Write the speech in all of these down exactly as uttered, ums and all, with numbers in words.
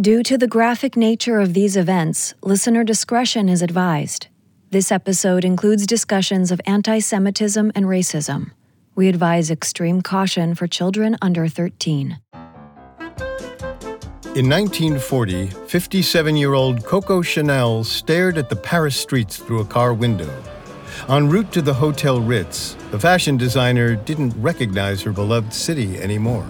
Due to the graphic nature of these events, listener discretion is advised. This episode includes discussions of anti-Semitism and racism. We advise extreme caution for children under thirteen. In nineteen forty, fifty-seven-year-old Coco Chanel stared at the Paris streets through a car window. En route to the Hotel Ritz, the fashion designer didn't recognize her beloved city anymore.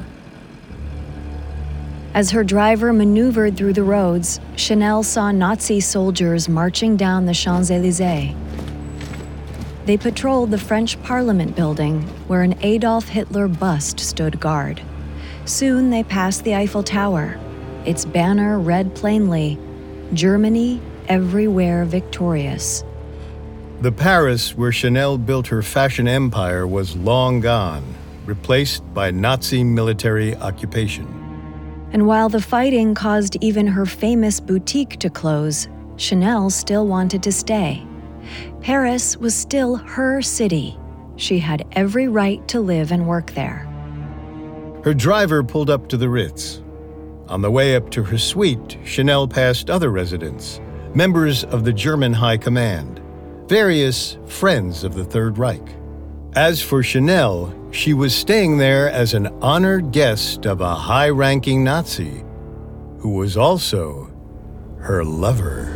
As her driver maneuvered through the roads, Chanel saw Nazi soldiers marching down the Champs-Élysées. They patrolled the French Parliament building, where an Adolf Hitler bust stood guard. Soon they passed the Eiffel Tower. Its banner read plainly, "Germany, everywhere victorious." The Paris where Chanel built her fashion empire was long gone, replaced by Nazi military occupation. And while the fighting caused even her famous boutique to close, Chanel still wanted to stay. Paris was still her city. She had every right to live and work there. Her driver pulled up to the Ritz. On the way up to her suite, Chanel passed other residents, members of the German High Command, various friends of the Third Reich. As for Chanel, she was staying there as an honored guest of a high-ranking Nazi, who was also her lover.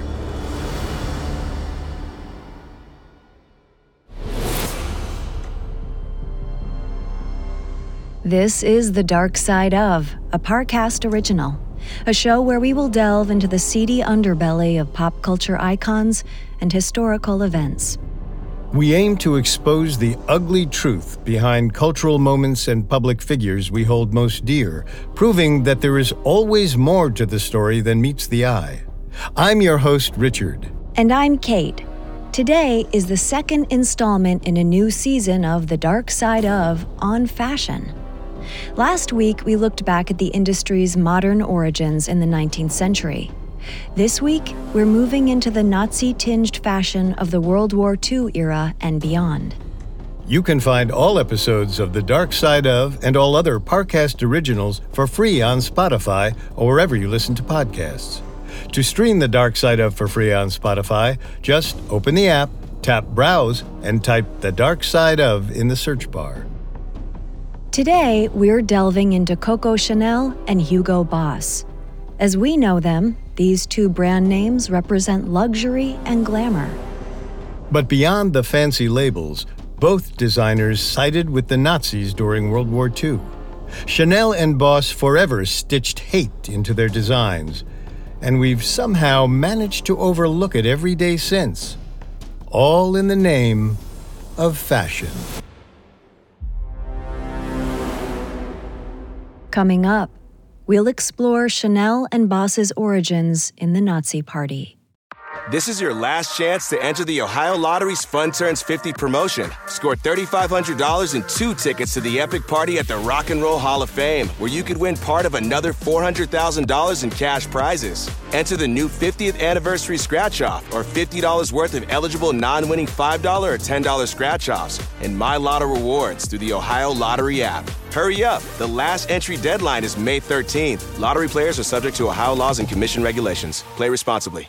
This is The Dark Side of, a Parcast original, a show where we will delve into the seedy underbelly of pop culture icons and historical events. We aim to expose the ugly truth behind cultural moments and public figures we hold most dear, proving that there is always more to the story than meets the eye. I'm your host, Richard. And I'm Kate. Today is the second installment in a new season of The Dark Side of On Fashion. Last week, we looked back at the industry's modern origins in the nineteenth century. This week, we're moving into the Nazi-tinged fashion of the World War Two era and beyond. You can find all episodes of The Dark Side of and all other Parcast originals for free on Spotify or wherever you listen to podcasts. To stream The Dark Side of for free on Spotify, just open the app, tap Browse, and type The Dark Side of in the search bar. Today, we're delving into Coco Chanel and Hugo Boss. As we know them, these two brand names represent luxury and glamour. But beyond the fancy labels, both designers sided with the Nazis during World War Two. Chanel and Boss forever stitched hate into their designs, and we've somehow managed to overlook it every day since, all in the name of fashion. Coming up, we'll explore Chanel and Boss's origins in the Nazi Party. This is your last chance to enter the Ohio Lottery's Fun Turns fifty promotion. Score three thousand five hundred dollars and two tickets to the epic party at the Rock and Roll Hall of Fame, where you could win part of another four hundred thousand dollars in cash prizes. Enter the new fiftieth anniversary scratch-off or fifty dollars worth of eligible non-winning five dollars or ten dollars scratch-offs and My Lotto rewards through the Ohio Lottery app. Hurry up. The last entry deadline is May thirteenth. Lottery players are subject to Ohio laws and commission regulations. Play responsibly.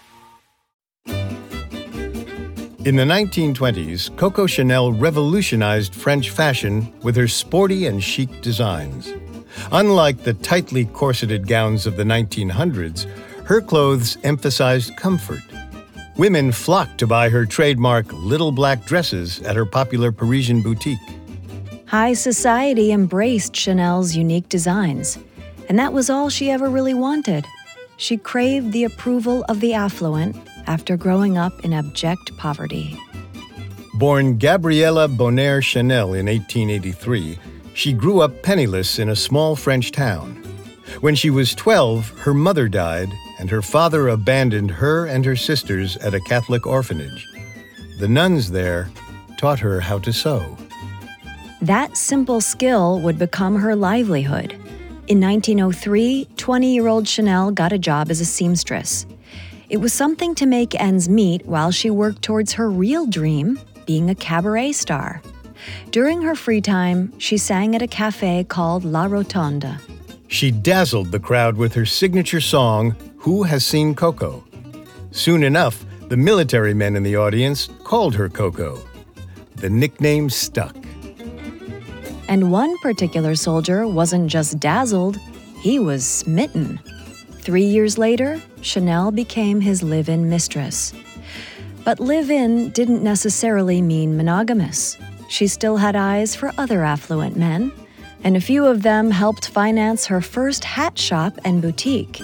In the nineteen twenties, Coco Chanel revolutionized French fashion with her sporty and chic designs. Unlike the tightly corseted gowns of the nineteen hundreds, her clothes emphasized comfort. Women flocked to buy her trademark little black dresses at her popular Parisian boutique. High society embraced Chanel's unique designs, and that was all she ever really wanted. She craved the approval of the affluent after growing up in abject poverty. Born Gabriella Bonheur Chanel in eighteen eighty-three, she grew up penniless in a small French town. When she was twelve, her mother died, and her father abandoned her and her sisters at a Catholic orphanage. The nuns there taught her how to sew. That simple skill would become her livelihood. In nineteen oh three, twenty-year-old Chanel got a job as a seamstress. It was something to make ends meet while she worked towards her real dream, being a cabaret star. During her free time, she sang at a cafe called La Rotonde. She dazzled the crowd with her signature song, Who has seen Coco? Soon enough, the military men in the audience called her Coco. The nickname stuck. And one particular soldier wasn't just dazzled, he was smitten. Three years later, Chanel became his live-in mistress. But live-in didn't necessarily mean monogamous. She still had eyes for other affluent men, and a few of them helped finance her first hat shop and boutique.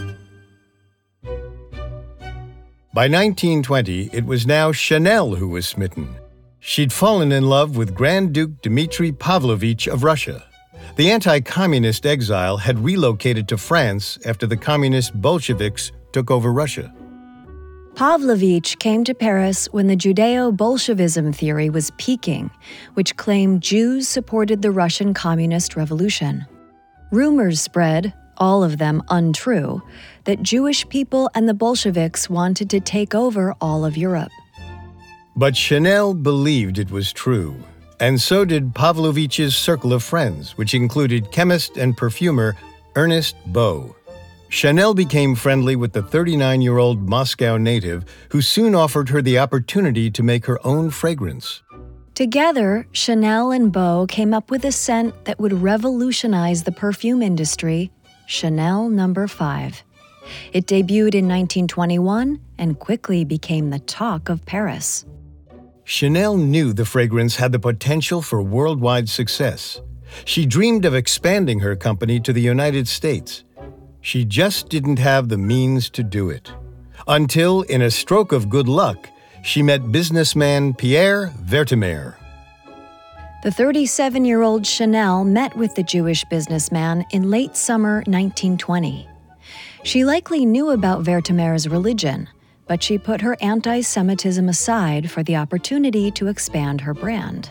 By nineteen twenty, it was now Chanel who was smitten. She'd fallen in love with Grand Duke Dmitry Pavlovich of Russia. The anti-communist exile had relocated to France after the communist Bolsheviks took over Russia. Pavlovich came to Paris when the Judeo-Bolshevism theory was peaking, which claimed Jews supported the Russian Communist Revolution. Rumors spread, all of them untrue, that Jewish people and the Bolsheviks wanted to take over all of Europe. But Chanel believed it was true, and so did Pavlovich's circle of friends, which included chemist and perfumer Ernest Beau. Chanel became friendly with the thirty-nine-year-old Moscow native, who soon offered her the opportunity to make her own fragrance. Together, Chanel and Beau came up with a scent that would revolutionize the perfume industry, Chanel Number Five. It debuted in nineteen twenty-one and quickly became the talk of Paris. Chanel knew the fragrance had the potential for worldwide success. She dreamed of expanding her company to the United States. She just didn't have the means to do it. Until, in a stroke of good luck, she met businessman Pierre Vertemer. The thirty-seven-year-old Chanel met with the Jewish businessman in late summer nineteen twenty. She likely knew about Vertemer's religion, but she put her anti-Semitism aside for the opportunity to expand her brand.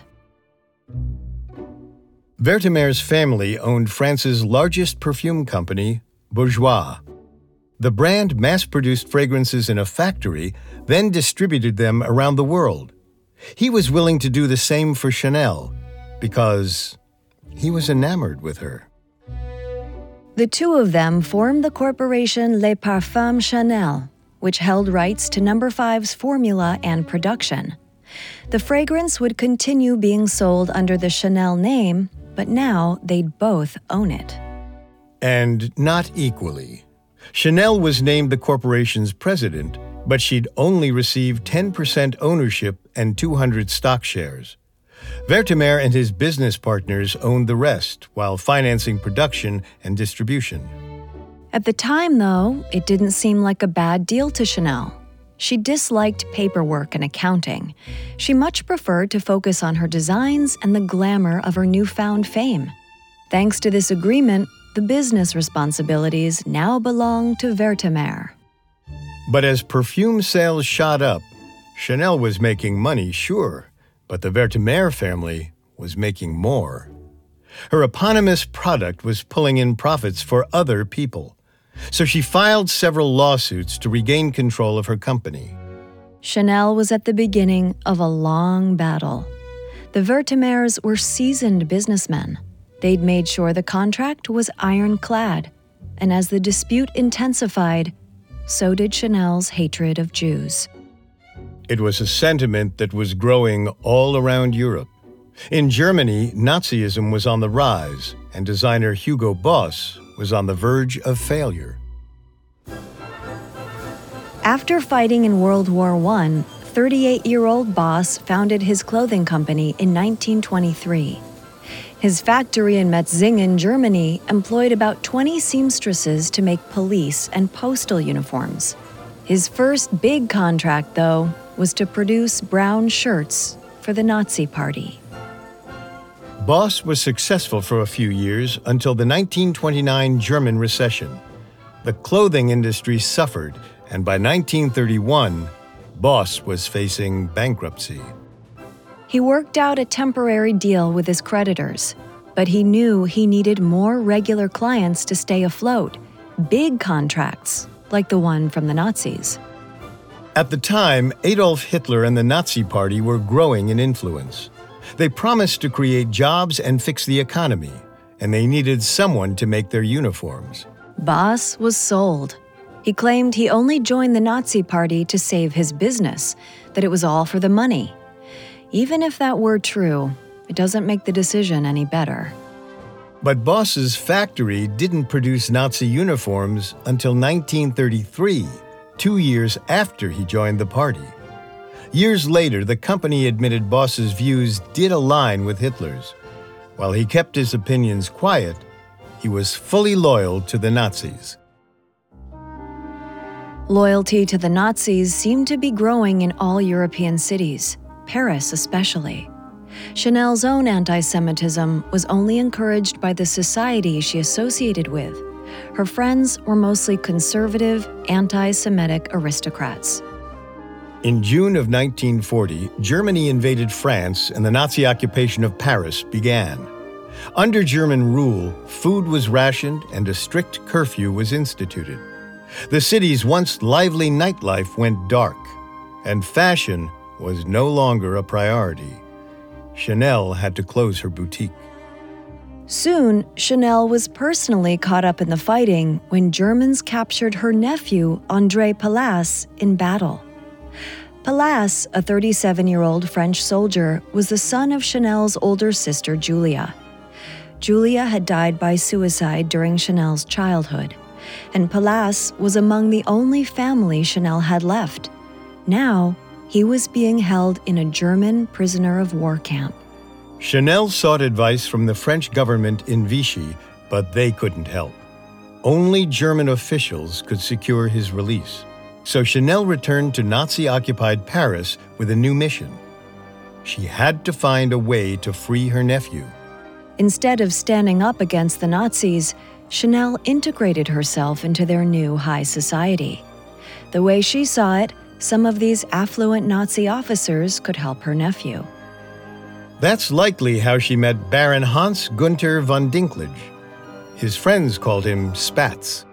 Vertemer's family owned France's largest perfume company, Bourjois. The brand mass-produced fragrances in a factory, then distributed them around the world. He was willing to do the same for Chanel, because he was enamored with her. The two of them formed the corporation Les Parfums Chanel, which held rights to Number Five's formula and production. The fragrance would continue being sold under the Chanel name, but now they'd both own it. And not equally. Chanel was named the corporation's president, but she'd only received ten percent ownership and two hundred stock shares. Vertemer and his business partners owned the rest, while financing production and distribution. At the time, though, it didn't seem like a bad deal to Chanel. She disliked paperwork and accounting. She much preferred to focus on her designs and the glamour of her newfound fame. Thanks to this agreement, the business responsibilities now belong to Vertemer. But as perfume sales shot up, Chanel was making money, sure, but the Vertemer family was making more. Her eponymous product was pulling in profits for other people. So she filed several lawsuits to regain control of her company. Chanel was at the beginning of a long battle. The Vertemers were seasoned businessmen. They'd made sure the contract was ironclad, and as the dispute intensified, so did Chanel's hatred of Jews. It was a sentiment that was growing all around Europe. In Germany, Nazism was on the rise, and designer Hugo Boss was on the verge of failure. After fighting in World War One, thirty-eight-year-old Boss founded his clothing company in nineteen twenty-three. His factory in Metzingen, Germany, employed about twenty seamstresses to make police and postal uniforms. His first big contract, though, was to produce brown shirts for the Nazi Party. Boss was successful for a few years until the nineteen twenty-nine German recession. The clothing industry suffered, and by nineteen thirty-one, Boss was facing bankruptcy. He worked out a temporary deal with his creditors, but he knew he needed more regular clients to stay afloat, big contracts, like the one from the Nazis. At the time, Adolf Hitler and the Nazi Party were growing in influence. They promised to create jobs and fix the economy, and they needed someone to make their uniforms. Boss was sold. He claimed he only joined the Nazi Party to save his business, that it was all for the money. Even if that were true, it doesn't make the decision any better. But Boss's factory didn't produce Nazi uniforms until nineteen thirty-three, two years after he joined the party. Years later, the company admitted Boss's views did align with Hitler's. While he kept his opinions quiet, he was fully loyal to the Nazis. Loyalty to the Nazis seemed to be growing in all European cities, Paris especially. Chanel's own anti-Semitism was only encouraged by the society she associated with. Her friends were mostly conservative, anti-Semitic aristocrats. In June of nineteen forty, Germany invaded France and the Nazi occupation of Paris began. Under German rule, food was rationed and a strict curfew was instituted. The city's once lively nightlife went dark, and fashion was no longer a priority. Chanel had to close her boutique. Soon, Chanel was personally caught up in the fighting when Germans captured her nephew, André Palas, in battle. Palas, a thirty-seven-year-old French soldier, was the son of Chanel's older sister, Julia. Julia had died by suicide during Chanel's childhood, and Palas was among the only family Chanel had left. Now, he was being held in a German prisoner of war camp. Chanel sought advice from the French government in Vichy, but they couldn't help. Only German officials could secure his release. So Chanel returned to Nazi-occupied Paris with a new mission. She had to find a way to free her nephew. Instead of standing up against the Nazis, Chanel integrated herself into their new high society. The way she saw it, some of these affluent Nazi officers could help her nephew. That's likely how she met Baron Hans Gunther von Dinklage. His friends called him Spatz.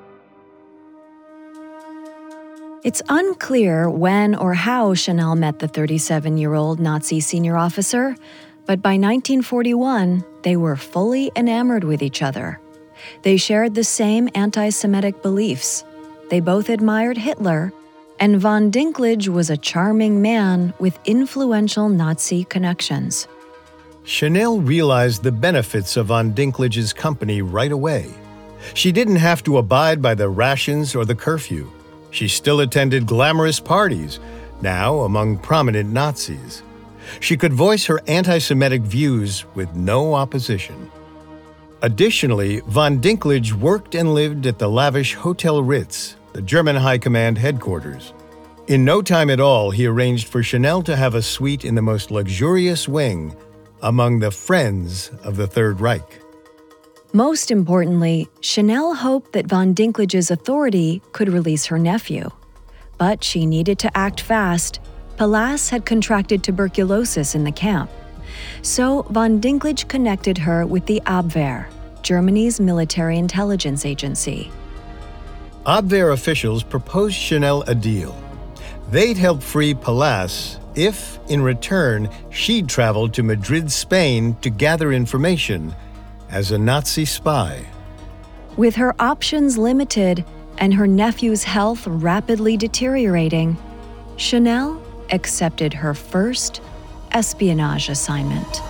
It's unclear when or how Chanel met the thirty-seven-year-old Nazi senior officer, but by nineteen forty-one, they were fully enamored with each other. They shared the same anti-Semitic beliefs. They both admired Hitler, and von Dinklage was a charming man with influential Nazi connections. Chanel realized the benefits of von Dinklage's company right away. She didn't have to abide by the rations or the curfew. She still attended glamorous parties, now among prominent Nazis. She could voice her anti-Semitic views with no opposition. Additionally, von Dinklage worked and lived at the lavish Hotel Ritz, the German High Command headquarters. In no time at all, he arranged for Chanel to have a suite in the most luxurious wing among the friends of the Third Reich. Most importantly, Chanel hoped that von Dinklage's authority could release her nephew. But she needed to act fast. Palas had contracted tuberculosis in the camp. So von Dinklage connected her with the Abwehr, Germany's military intelligence agency. Abwehr officials proposed Chanel a deal. They'd help free Palas if, in return, she'd travel to Madrid, Spain to gather information as a Nazi spy. With her options limited and her nephew's health rapidly deteriorating, Chanel accepted her first espionage assignment.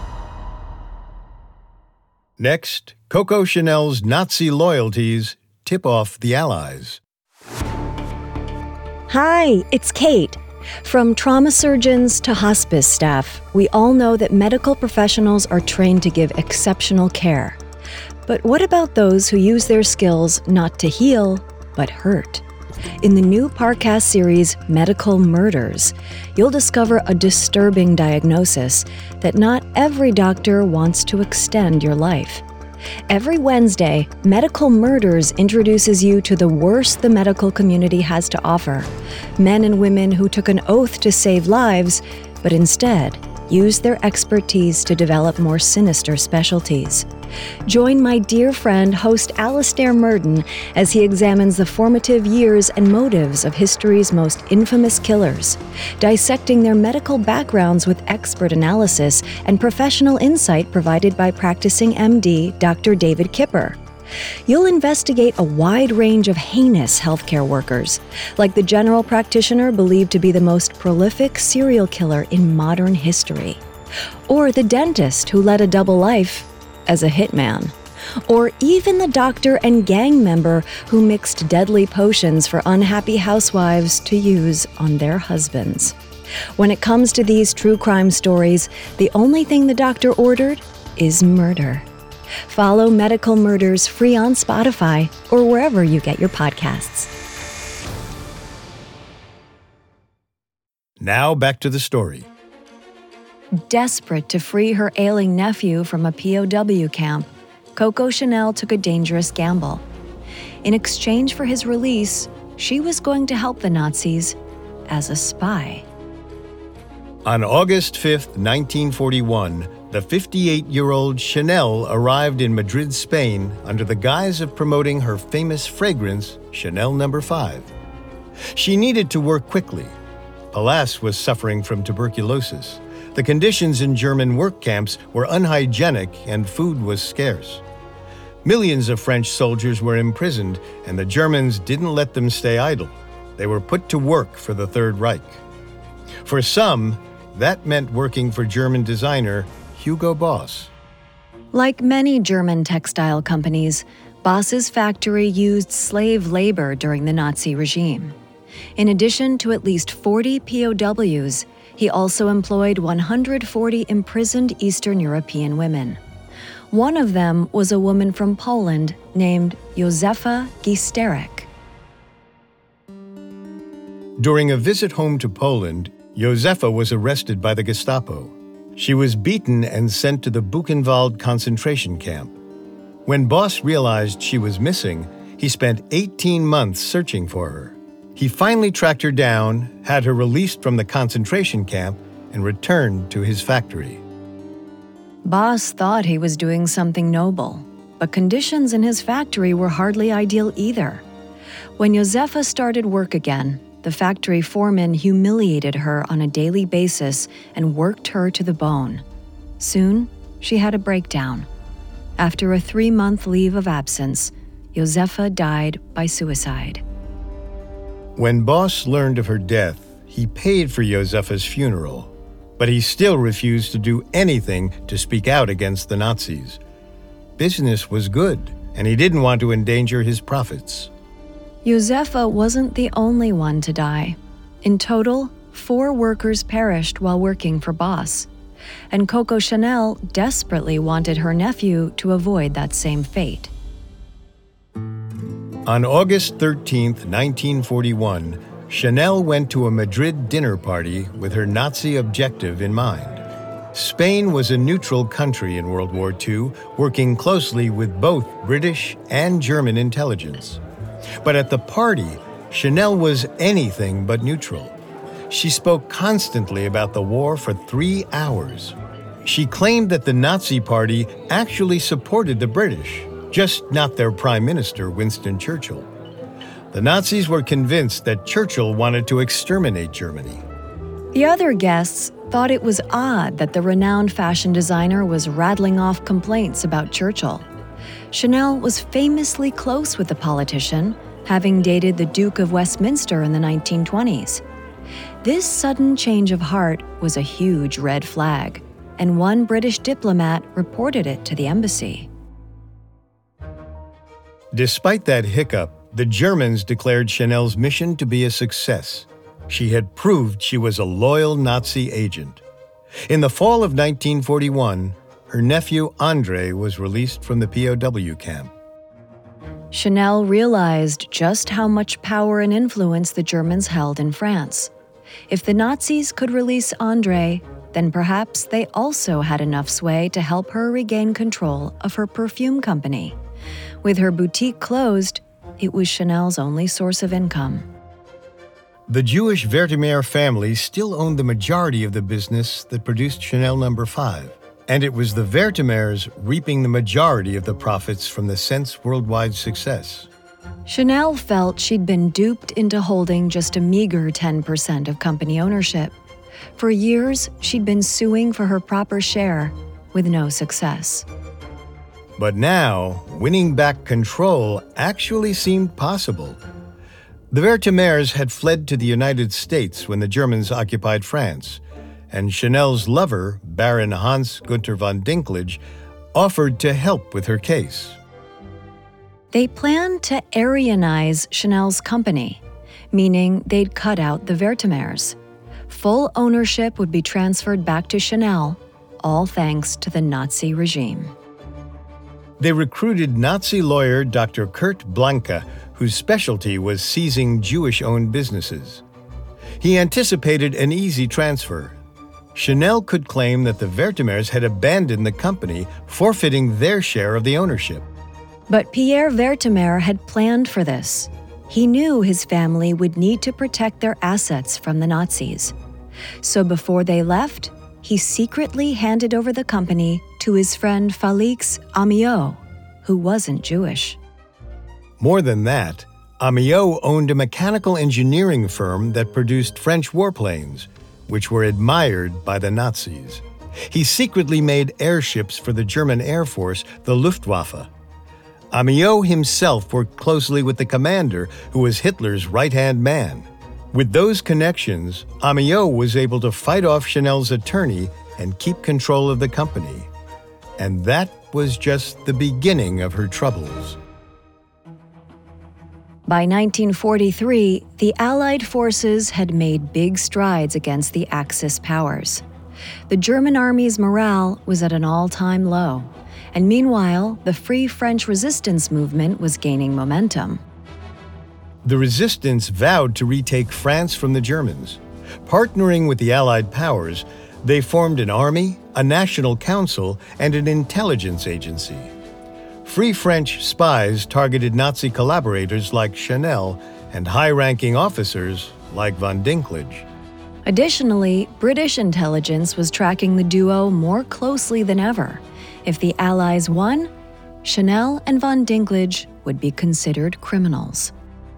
Next, Coco Chanel's Nazi loyalties tip off the Allies. Hi, it's Kate. From trauma surgeons to hospice staff, we all know that medical professionals are trained to give exceptional care. But what about those who use their skills not to heal, but hurt? In the new Parcast series, Medical Murders, you'll discover a disturbing diagnosis that not every doctor wants to extend your life. Every Wednesday, Medical Murders introduces you to the worst the medical community has to offer. Men and women who took an oath to save lives, but instead used their expertise to develop more sinister specialties. Join my dear friend, host Alastair Murden, as he examines the formative years and motives of history's most infamous killers, dissecting their medical backgrounds with expert analysis and professional insight provided by practicing M D Doctor David Kipper. You'll investigate a wide range of heinous healthcare workers, like the general practitioner believed to be the most prolific serial killer in modern history, or the dentist who led a double life as a hitman, or even the doctor and gang member who mixed deadly potions for unhappy housewives to use on their husbands. When it comes to these true crime stories, the only thing the doctor ordered is murder. Follow Medical Murders free on Spotify or wherever you get your podcasts. Now back to the story. Desperate to free her ailing nephew from a P O W camp, Coco Chanel took a dangerous gamble. In exchange for his release, she was going to help the Nazis as a spy. On August fifth, nineteen forty-one, the fifty-eight-year-old Chanel arrived in Madrid, Spain, under the guise of promoting her famous fragrance, Chanel number five. She needed to work quickly. Palas was suffering from tuberculosis. The conditions in German work camps were unhygienic and food was scarce. Millions of French soldiers were imprisoned, and the Germans didn't let them stay idle. They were put to work for the Third Reich. For some, that meant working for German designer Hugo Boss. Like many German textile companies, Boss's factory used slave labor during the Nazi regime. In addition to at least forty P O Ws, he also employed one hundred forty imprisoned Eastern European women. One of them was a woman from Poland named Józefa Gisterek. During a visit home to Poland, Józefa was arrested by the Gestapo. She was beaten and sent to the Buchenwald concentration camp. When Boss realized she was missing, he spent eighteen months searching for her. He finally tracked her down, had her released from the concentration camp, and returned to his factory. Boss thought he was doing something noble, but conditions in his factory were hardly ideal either. When Józefa started work again, the factory foreman humiliated her on a daily basis and worked her to the bone. Soon, she had a breakdown. After a three-month leave of absence, Józefa died by suicide. When Boss learned of her death, he paid for Józefa's funeral, but he still refused to do anything to speak out against the Nazis. Business was good, and he didn't want to endanger his profits. Józefa wasn't the only one to die. In total, four workers perished while working for Boss, and Coco Chanel desperately wanted her nephew to avoid that same fate. On August thirteenth, nineteen forty-one, Chanel went to a Madrid dinner party with her Nazi objective in mind. Spain was a neutral country in World War Two, working closely with both British and German intelligence. But at the party, Chanel was anything but neutral. She spoke constantly about the war for three hours. She claimed that the Nazi Party actually supported the British, just not their Prime Minister, Winston Churchill. The Nazis were convinced that Churchill wanted to exterminate Germany. The other guests thought it was odd that the renowned fashion designer was rattling off complaints about Churchill. Chanel was famously close with the politician, having dated the Duke of Westminster in the nineteen twenties. This sudden change of heart was a huge red flag, and one British diplomat reported it to the embassy. Despite that hiccup, the Germans declared Chanel's mission to be a success. She had proved she was a loyal Nazi agent. In the fall of nineteen forty-one, her nephew André was released from the P O W camp. Chanel realized just how much power and influence the Germans held in France. If the Nazis could release André, then perhaps they also had enough sway to help her regain control of her perfume company. With her boutique closed, it was Chanel's only source of income. The Jewish Werthemeer family still owned the majority of the business that produced Chanel number five, and it was the Werthemeers reaping the majority of the profits from the scent's worldwide success. Chanel felt she'd been duped into holding just a meager ten percent of company ownership. For years, she'd been suing for her proper share, with no success. But now, winning back control actually seemed possible. The Vertumers had fled to the United States when the Germans occupied France, and Chanel's lover, Baron Hans Gunther von Dinklage, offered to help with her case. They planned to Aryanize Chanel's company, meaning they'd cut out the Vertumers. Full ownership would be transferred back to Chanel, all thanks to the Nazi regime. They recruited Nazi lawyer Doctor Kurt Blanke, whose specialty was seizing Jewish-owned businesses. He anticipated an easy transfer. Chanel could claim that the Vertumers had abandoned the company, forfeiting their share of the ownership. But Pierre Vertumer had planned for this. He knew his family would need to protect their assets from the Nazis. So before they left, he secretly handed over the company to his friend Félix Amiot, who wasn't Jewish. More than that, Amiot owned a mechanical engineering firm that produced French warplanes, which were admired by the Nazis. He secretly made airships for the German Air Force, the Luftwaffe. Amiot himself worked closely with the commander, who was Hitler's right-hand man. With those connections, Amiot was able to fight off Chanel's attorney and keep control of the company. And that was just the beginning of her troubles. By nineteen forty-three, the Allied forces had made big strides against the Axis powers. The German army's morale was at an all-time low, and meanwhile, the Free French Resistance movement was gaining momentum. The resistance vowed to retake France from the Germans. Partnering with the Allied powers, they formed an army, a national council, and an intelligence agency. Free French spies targeted Nazi collaborators like Chanel and high-ranking officers like von Dinklage. Additionally, British intelligence was tracking the duo more closely than ever. If the Allies won, Chanel and von Dinklage would be considered criminals.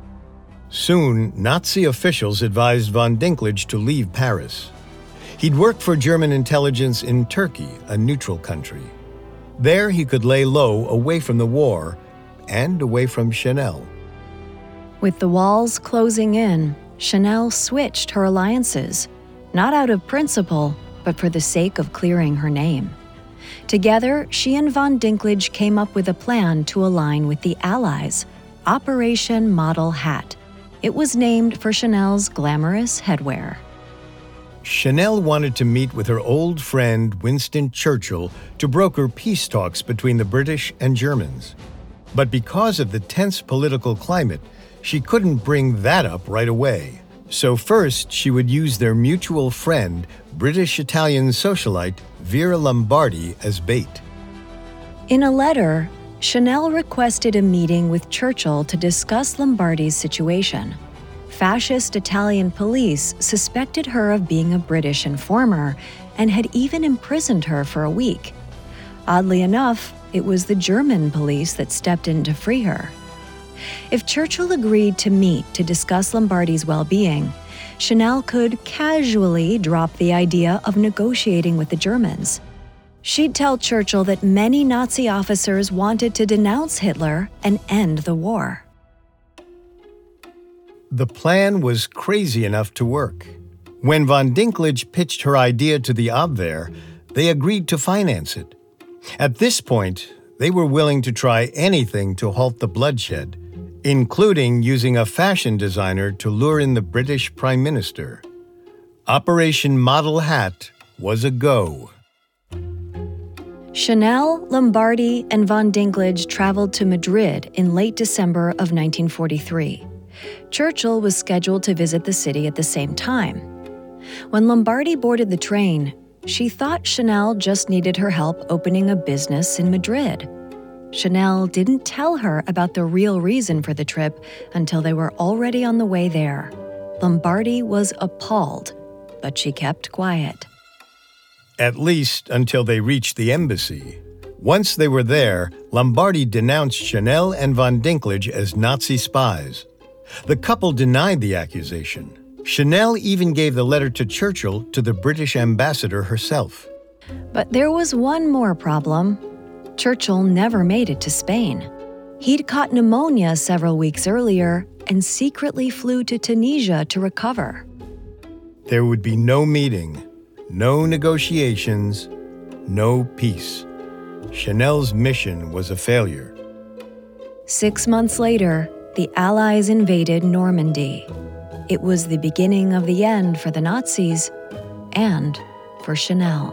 Soon, Nazi officials advised von Dinklage to leave Paris. He'd work for German intelligence in Turkey, a neutral country. There he could lay low away from the war and away from Chanel. With the walls closing in, Chanel switched her alliances, not out of principle, but for the sake of clearing her name. Together, she and von Dinklage came up with a plan to align with the Allies, Operation Model Hat. It was named for Chanel's glamorous headwear. Chanel wanted to meet with her old friend Winston Churchill to broker peace talks between the British and Germans. But because of the tense political climate, she couldn't bring that up right away. So first, she would use their mutual friend, British-Italian socialite Vera Lombardi, as bait. In a letter, Chanel requested a meeting with Churchill to discuss Lombardi's situation. Fascist Italian police suspected her of being a British informer and had even imprisoned her for a week. Oddly enough, it was the German police that stepped in to free her. If Churchill agreed to meet to discuss Lombardi's well-being, Chanel could casually drop the idea of negotiating with the Germans. She'd tell Churchill that many Nazi officers wanted to denounce Hitler and end the war. The plan was crazy enough to work. When von Dinklage pitched her idea to the Abwehr, they agreed to finance it. At this point, they were willing to try anything to halt the bloodshed, including using a fashion designer to lure in the British Prime Minister. Operation Model Hat was a go. Chanel, Lombardi, and von Dinklage traveled to Madrid in late December of nineteen forty-three. Churchill was scheduled to visit the city at the same time. When Lombardi boarded the train, she thought Chanel just needed her help opening a business in Madrid. Chanel didn't tell her about the real reason for the trip until they were already on the way there. Lombardi was appalled, but she kept quiet. At least until they reached the embassy. Once they were there, Lombardi denounced Chanel and von Dinklage as Nazi spies. The couple denied the accusation. Chanel even gave the letter to Churchill to the British ambassador herself. But there was one more problem. Churchill never made it to Spain. He'd caught pneumonia several weeks earlier and secretly flew to Tunisia to recover. There would be no meeting, no negotiations, no peace. Chanel's mission was a failure. Six months later, the Allies invaded Normandy. It was the beginning of the end for the Nazis and for Chanel.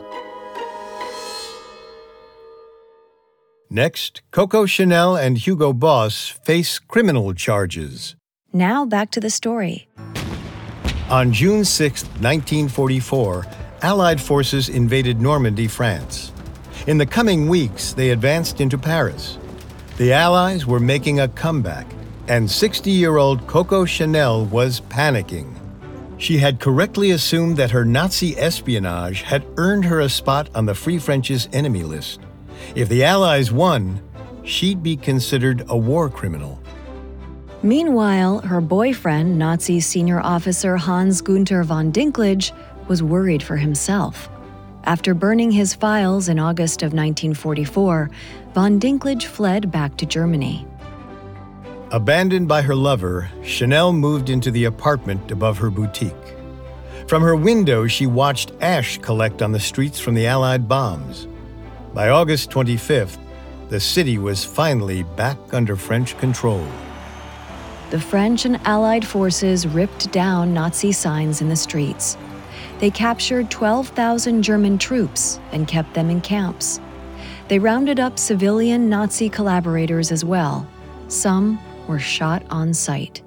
Next, Coco Chanel and Hugo Boss face criminal charges. Now back to the story. On June sixth, nineteen forty-four, Allied forces invaded Normandy, France. In the coming weeks, they advanced into Paris. The Allies were making a comeback, and sixty-year-old Coco Chanel was panicking. She had correctly assumed that her Nazi espionage had earned her a spot on the Free French's enemy list. If the Allies won, she'd be considered a war criminal. Meanwhile, her boyfriend, Nazi senior officer Hans Gunther von Dinklage, was worried for himself. After burning his files in August of nineteen forty-four, von Dinklage fled back to Germany. Abandoned by her lover, Chanel moved into the apartment above her boutique. From her window, she watched ash collect on the streets from the Allied bombs. By August twenty-fifth, the city was finally back under French control. The French and Allied forces ripped down Nazi signs in the streets. They captured twelve thousand German troops and kept them in camps. They rounded up civilian Nazi collaborators as well. Some were shot on sight.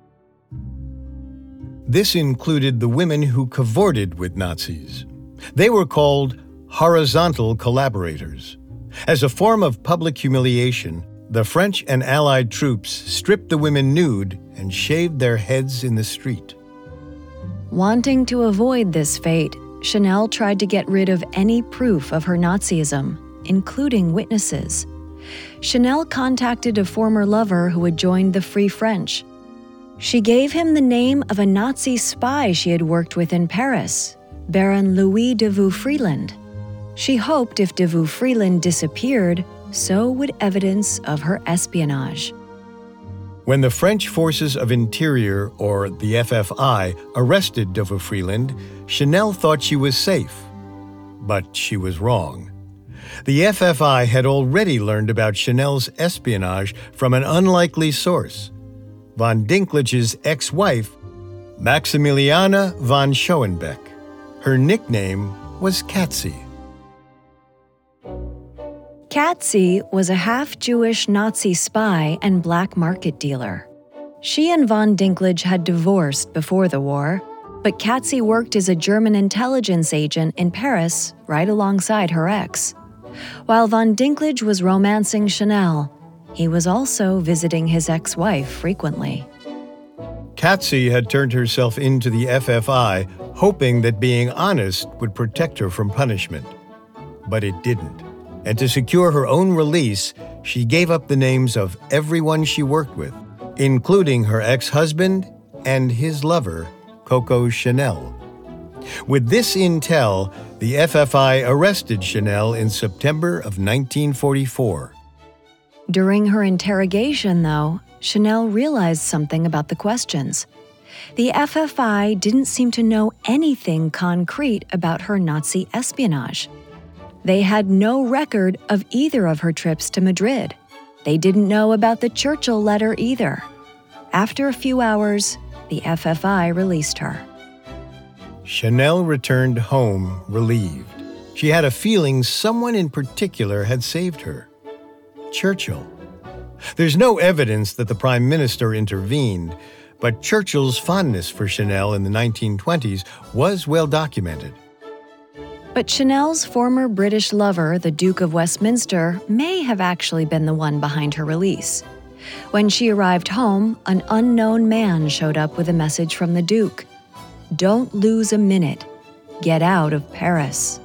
This included the women who cavorted with Nazis. They were called horizontal collaborators. As a form of public humiliation, the French and Allied troops stripped the women nude and shaved their heads in the street. Wanting to avoid this fate, Chanel tried to get rid of any proof of her Nazism, including witnesses. Chanel contacted a former lover who had joined the Free French. She gave him the name of a Nazi spy she had worked with in Paris, Baron Louis de Vaux-Friedland. She hoped if de Vaux-Friedland disappeared, so would evidence of her espionage. When the French Forces of Interior, or the F F I, arrested de Vaux-Friedland, Chanel thought she was safe. But she was wrong. The F F I had already learned about Chanel's espionage from an unlikely source, von Dinklage's ex-wife, Maximiliana von Schoenbeck. Her nickname was Katzy. Katzy was a half-Jewish Nazi spy and black market dealer. She and von Dinklage had divorced before the war, but Katzy worked as a German intelligence agent in Paris right alongside her ex. While von Dinklage was romancing Chanel, he was also visiting his ex-wife frequently. Katzy had turned herself into the F F I, hoping that being honest would protect her from punishment. But it didn't. And to secure her own release, she gave up the names of everyone she worked with, including her ex-husband and his lover, Coco Chanel. With this intel, the F F I arrested Chanel in September of nineteen forty-four. During her interrogation, though, Chanel realized something about the questions. The F F I didn't seem to know anything concrete about her Nazi espionage. They had no record of either of her trips to Madrid. They didn't know about the Churchill letter either. After a few hours, the F F I released her. Chanel returned home relieved. She had a feeling someone in particular had saved her. Churchill. There's no evidence that the Prime Minister intervened, but Churchill's fondness for Chanel in the nineteen twenties was well documented. But Chanel's former British lover, the Duke of Westminster, may have actually been the one behind her release. When she arrived home, an unknown man showed up with a message from the Duke. "Don't lose a minute. Get out of Paris."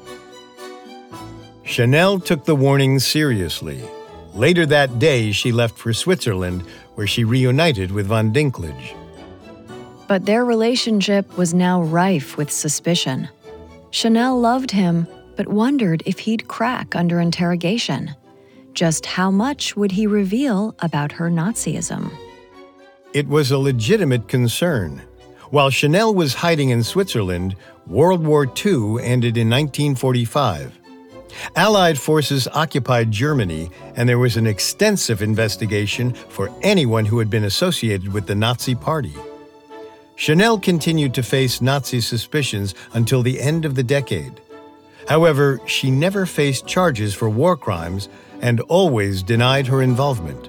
Chanel took the warning seriously. Later that day, she left for Switzerland, where she reunited with von Dinklage. But their relationship was now rife with suspicion. Chanel loved him, but wondered if he'd crack under interrogation. Just how much would he reveal about her Nazism? It was a legitimate concern. While Chanel was hiding in Switzerland, World War Two ended in nineteen forty-five. Allied forces occupied Germany, and there was an extensive investigation for anyone who had been associated with the Nazi Party. Chanel continued to face Nazi suspicions until the end of the decade. However, she never faced charges for war crimes and always denied her involvement.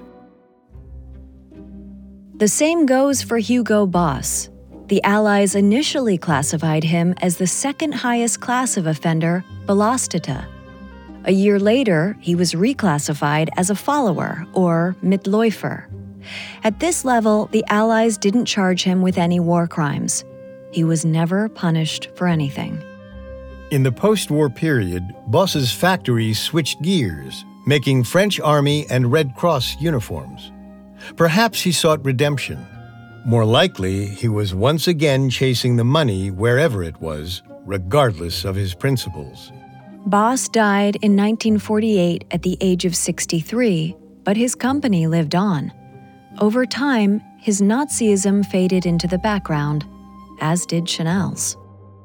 The same goes for Hugo Boss. The Allies initially classified him as the second highest class of offender, Belastete. A year later, he was reclassified as a follower, or Mitläufer. At this level, the Allies didn't charge him with any war crimes. He was never punished for anything. In the post-war period, Boss's factory switched gears, making French Army and Red Cross uniforms. Perhaps he sought redemption. More likely, he was once again chasing the money wherever it was, regardless of his principles. Boss died in nineteen forty-eight at the age of sixty-three, but his company lived on. Over time, his Nazism faded into the background, as did Chanel's.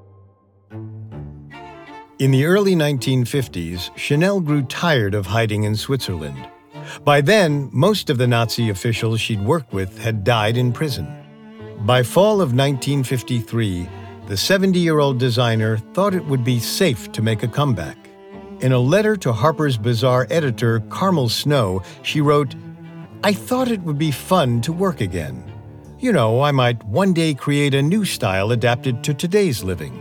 In the early nineteen fifties, Chanel grew tired of hiding in Switzerland. By then, most of the Nazi officials she'd worked with had died in prison. By fall of nineteen fifty-three, the seventy-year-old designer thought it would be safe to make a comeback. In a letter to Harper's Bazaar editor Carmel Snow, she wrote, "I thought it would be fun to work again. You know, I might one day create a new style adapted to today's living."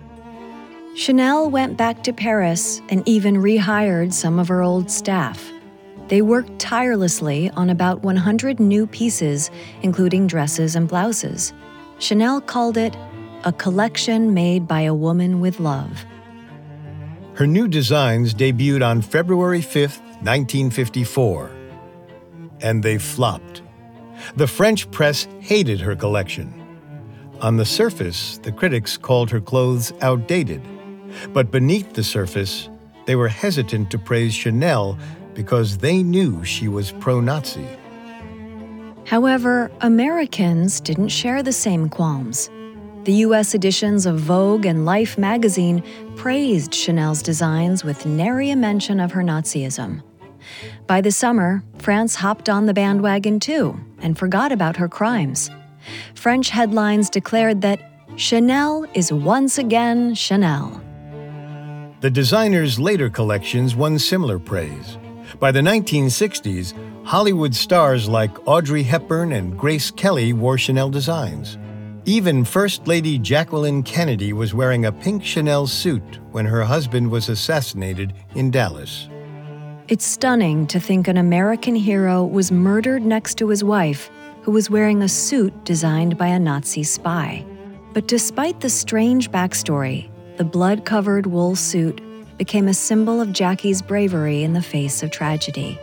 Chanel went back to Paris and even rehired some of her old staff. They worked tirelessly on about one hundred new pieces, including dresses and blouses. Chanel called it a collection made by a woman with love. Her new designs debuted on February fifth, nineteen fifty-four. And they flopped. The French press hated her collection. On the surface, the critics called her clothes outdated. But beneath the surface, they were hesitant to praise Chanel because they knew she was pro-Nazi. However, Americans didn't share the same qualms. The U S editions of Vogue and Life magazine praised Chanel's designs with nary a mention of her Nazism. By the summer, France hopped on the bandwagon too and forgot about her crimes. French headlines declared that Chanel is once again Chanel. The designer's later collections won similar praise. By the nineteen sixties, Hollywood stars like Audrey Hepburn and Grace Kelly wore Chanel designs. Even First Lady Jacqueline Kennedy was wearing a pink Chanel suit when her husband was assassinated in Dallas. It's stunning to think an American hero was murdered next to his wife, who was wearing a suit designed by a Nazi spy. But despite the strange backstory, the blood-covered wool suit became a symbol of Jackie's bravery in the face of tragedy.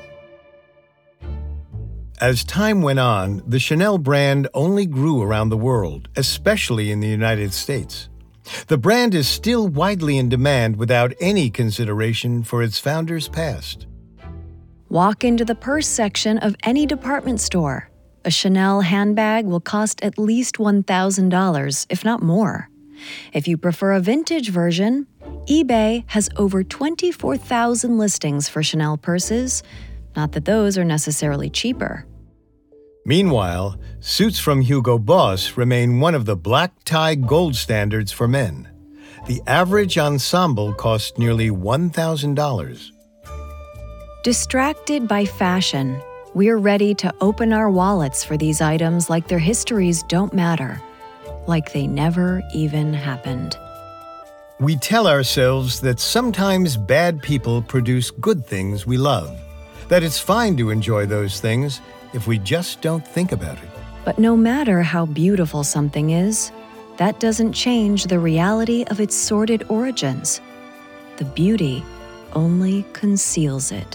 As time went on, the Chanel brand only grew around the world, especially in the United States. The brand is still widely in demand without any consideration for its founder's past. Walk into the purse section of any department store. A Chanel handbag will cost at least one thousand dollars, if not more. If you prefer a vintage version, eBay has over twenty-four thousand listings for Chanel purses. Not that those are necessarily cheaper. Meanwhile, suits from Hugo Boss remain one of the black tie gold standards for men. The average ensemble costs nearly one thousand dollars. Distracted by fashion, we're ready to open our wallets for these items like their histories don't matter, like they never even happened. We tell ourselves that sometimes bad people produce good things we love, that it's fine to enjoy those things if we just don't think about it. But no matter how beautiful something is, that doesn't change the reality of its sordid origins. The beauty only conceals it.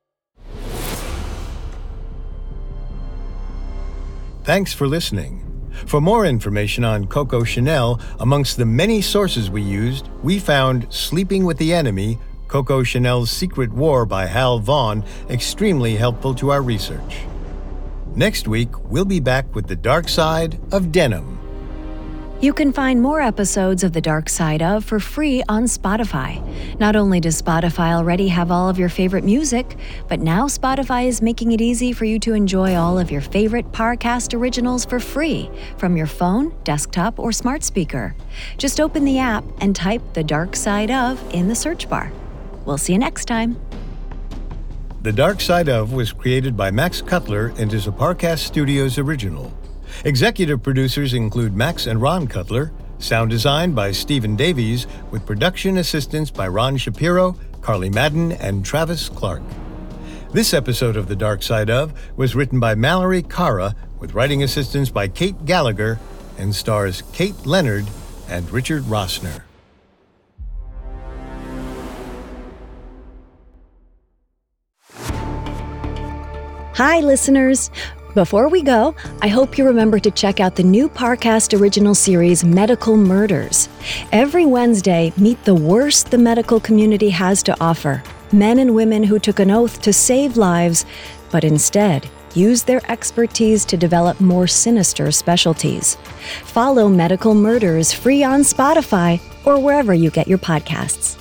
Thanks for listening. For more information on Coco Chanel, amongst the many sources we used, we found Sleeping with the Enemy, Coco Chanel's Secret War by Hal Vaughan, extremely helpful to our research. Next week, we'll be back with The Dark Side of Denim. You can find more episodes of The Dark Side of for free on Spotify. Not only does Spotify already have all of your favorite music, but now Spotify is making it easy for you to enjoy all of your favorite Parcast originals for free from your phone, desktop, or smart speaker. Just open the app and type The Dark Side of in the search bar. We'll see you next time. The Dark Side of was created by Max Cutler and is a Parcast Studios original. Executive producers include Max and Ron Cutler, sound design by Stephen Davies, with production assistance by Ron Shapiro, Carly Madden, and Travis Clark. This episode of The Dark Side of was written by Mallory Cara, with writing assistance by Kate Gallagher, and stars Kate Leonard and Richard Rossner. Hi, listeners. Before we go, I hope you remember to check out the new Parcast original series, Medical Murders. Every Wednesday, meet the worst the medical community has to offer. Men and women who took an oath to save lives, but instead used their expertise to develop more sinister specialties. Follow Medical Murders free on Spotify or wherever you get your podcasts.